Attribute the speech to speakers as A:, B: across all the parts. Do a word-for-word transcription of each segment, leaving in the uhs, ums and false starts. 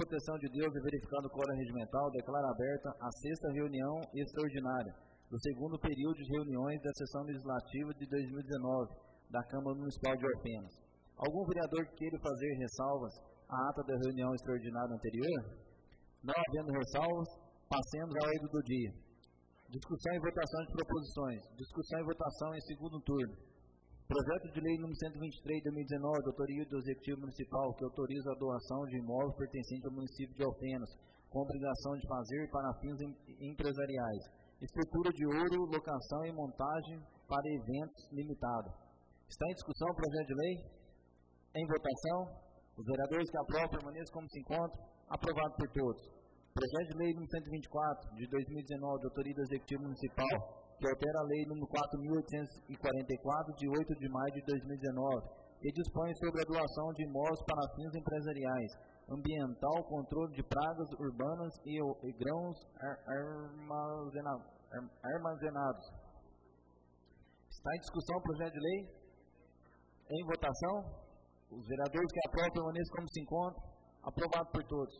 A: proteção de Deus e verificando o quórum regimental, declaro aberta a sexta reunião extraordinária do segundo período de reuniões da sessão legislativa de dois mil e dezenove da Câmara Municipal de Orpenas. Algum vereador que queira fazer ressalvas à ata da reunião extraordinária anterior? Não havendo ressalvas, passemos à ordem do dia. Discussão e votação de proposições. Discussão e votação em segundo turno. Projeto de lei número cento e vinte e três de dois mil e dezenove, de autoria do Executivo Municipal, que autoriza a doação de imóveis pertencentes ao município de Alfenas, com obrigação de fazer para fins em, empresariais. Estrutura de ouro, locação e montagem para eventos limitado. Está em discussão o projeto de lei? Em votação? Os vereadores que aprovam permaneçam como se encontram. Aprovado por todos. Projeto de lei número cento e vinte e quatro de dois mil e dezenove, de autoria do Executivo Municipal, que altera a lei número quatro mil oitocentos e quarenta e quatro, de oito de maio de dois mil e dezenove, e dispõe sobre a doação de imóveis para fins empresariais, ambiental, controle de pragas urbanas e, e grãos ar, armazena, ar, armazenados. Está em discussão o projeto de lei? Em votação? Os vereadores que aprovam permaneçam como se encontram. Aprovado por todos.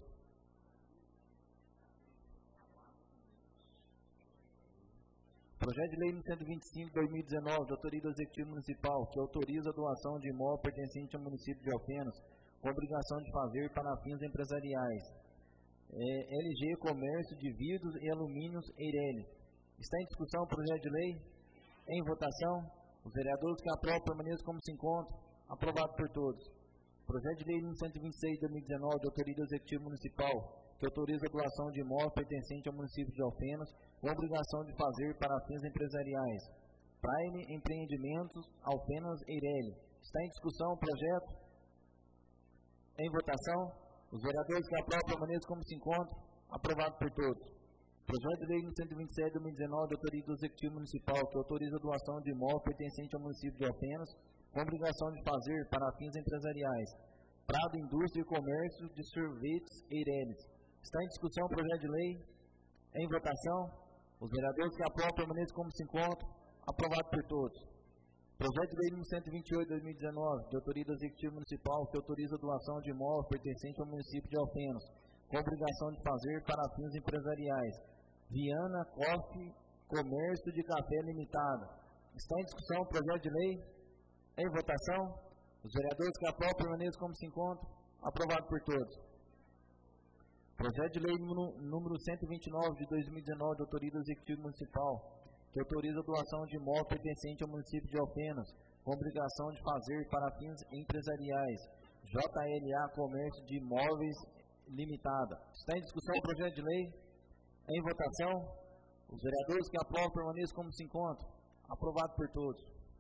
A: Projeto de lei número cento e vinte e cinco de dois mil e dezenove, de autoria do Executivo Municipal, que autoriza a doação de imóvel pertencente ao município de Alfenas, com obrigação de fazer para fins empresariais. É, L G Comércio de Vidros e Alumínios Eireli. Está em discussão o projeto de lei? Em votação? Os vereadores que aprovam permaneçam como se encontram. Aprovado por todos. Projeto de lei número cento e vinte e seis de dois mil e dezenove, de autoria do Executivo Municipal, que autoriza a doação de imóvel pertencente ao município de Alfenas, com obrigação de fazer para fins empresariais. Prime Empreendimentos, Alfenas Eireli. Está em discussão o projeto? Em votação? Os vereadores que aprovam permaneçam como se encontram. Aprovado por todos. Projeto de lei número cento e vinte e sete de dois mil e dezenove, de autoria do Executivo Municipal, que autoriza a doação de imóvel pertencente ao município de Alfenas, com obrigação de fazer para fins empresariais. Prado Indústria e Comércio de Sorvetes Eireli. Está em discussão o projeto de lei? Em votação? Os vereadores que aprovam permaneçam como se encontram. Aprovado por todos. Projeto de lei número cento e vinte e oito de dois mil e dezenove, de autoria do Executivo Municipal, que autoriza a doação de imóvel pertencente ao município de Alfenas, com obrigação de fazer para fins empresariais. Viana Coffee Comércio de Café Limitado. Está em discussão o projeto de lei? Em votação? Os vereadores que aprovam permaneçam como se encontram. Aprovado por todos. Projeto de lei número, número cento e vinte e nove de dois mil e dezenove, de autoria do Executivo Municipal, que autoriza a doação de imóvel pertencente ao município de Alfenas, com obrigação de fazer para fins empresariais. J L A Comércio de Imóveis Limitada. Está em discussão o projeto de lei? Em votação? Os vereadores que aprovam permaneçam como se encontram. Aprovado por todos.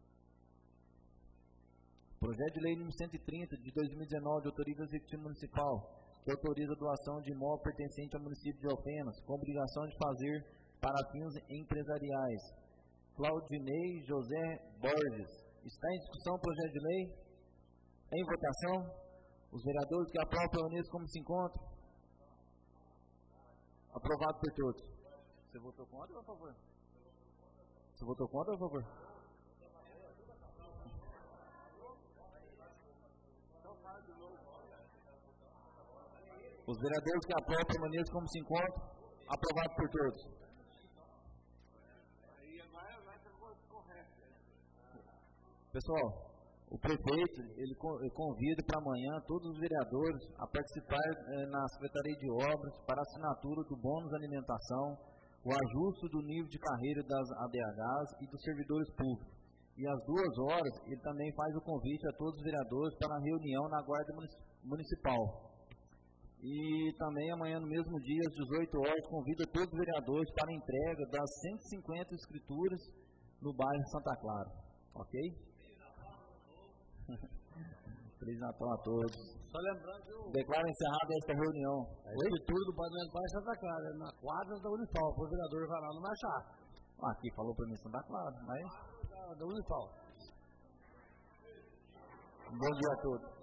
A: Projeto de lei número cento e trinta de dois mil e dezenove, de autoria do Executivo Municipal, que autoriza a doação de imóvel pertencente ao município de Alfenas, com obrigação de fazer para fins empresariais. Claudinei José Borges. Está em discussão o projeto de lei? Em votação? Os vereadores que aprovam permaneçam como se encontram. Aprovado por todos. Você votou contra ou a favor? Você votou contra ou a favor? Os vereadores que aprovam permaneçam como se encontram. Aprovado por todos. Pessoal, o prefeito ele convida para amanhã todos os vereadores a participar eh, na Secretaria de Obras para a assinatura do bônus alimentação, o ajuste do nível de carreira das A D Hs e dos servidores públicos. E às duas horas ele também faz o convite a todos os vereadores para a reunião na Guarda Municipal. E também amanhã no mesmo dia, às dezoito horas, convida todos os vereadores para a entrega das cento e cinquenta escrituras no bairro Santa Clara. Ok? Feliz Natal a todos.
B: Só lembrando que o...
A: Declaro encerrada esta reunião.
B: A escritura do bairro Municipal é Santa Clara, na quadra da Unipal. O vereador vai lá, não vai achar.
A: Aqui falou para mim Santa Clara, mas...
B: Da Unipal.
A: Bom dia a todos.